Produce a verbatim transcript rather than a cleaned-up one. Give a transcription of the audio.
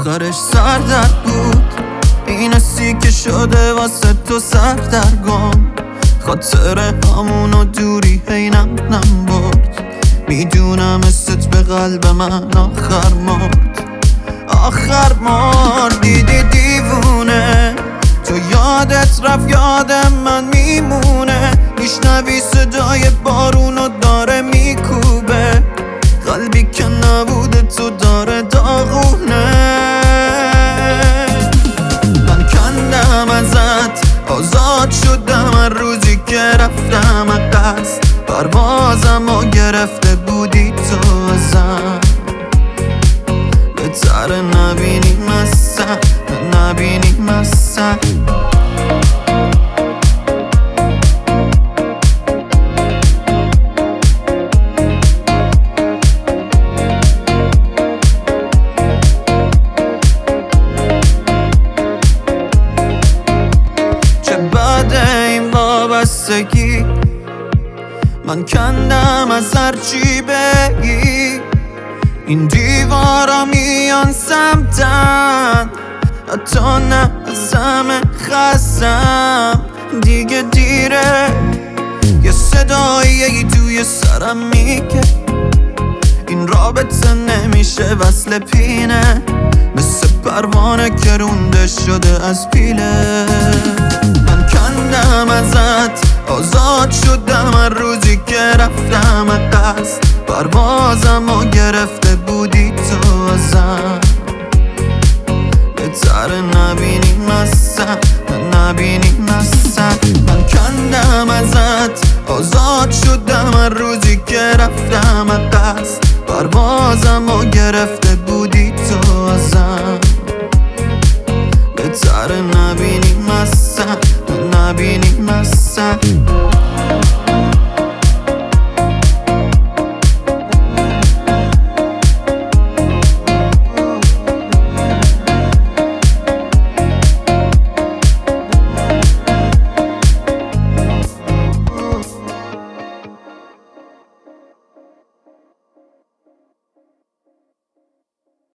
آخرش سردرد بود، این حسی که شده واسه تو سردرگم. خاطر همون دوری هینم نم برد، میدونم استت به قلب من آخر مرد. آخر مرد دیدی دیوونه، تو یادت رفت یادم من میمونه. میشنوی صدای بارونو داره میکوبه، قلبی که نبوده تو داره داغونه. من کندم ازت، آزاد شدم از روزی که رفتم از دست. پروازم و گرفته بودی تو ازم، بهتره نبینی مسن، نبینی مسن. من کندم از هرچی بگی، این دیوارا میان سمتن، حتی نه از همه خستم. دیگه دیره، یه صدایی توی سرم میگه این رابطه نمیشه وصل پینه، مثل پروانه که رونده شده از پیله. من کندم ازت، آزاد شدم از روزی که رفتم از دست. پروازم و گرفته بودی تو ازم، بهتره نبینی مسن، نبینی مسن. من کندم ازت، آزاد شدم از روزی که رفتم از دست. پروازم و گرفته بودی تو ازم، بهتره نبینی مسن، نبینی مسن.